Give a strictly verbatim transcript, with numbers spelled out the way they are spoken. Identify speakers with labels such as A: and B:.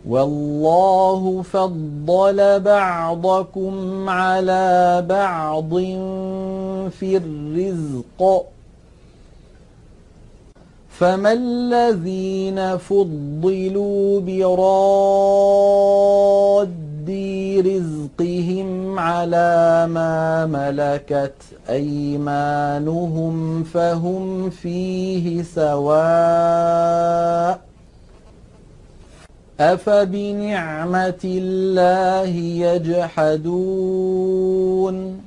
A: والله فضل بعضكم على بعض في الرزق فما الذين فضلوا براد رزقهم على ما ملكت أيمانهم فهم فيه سواء أفبنعمة الله يجحدون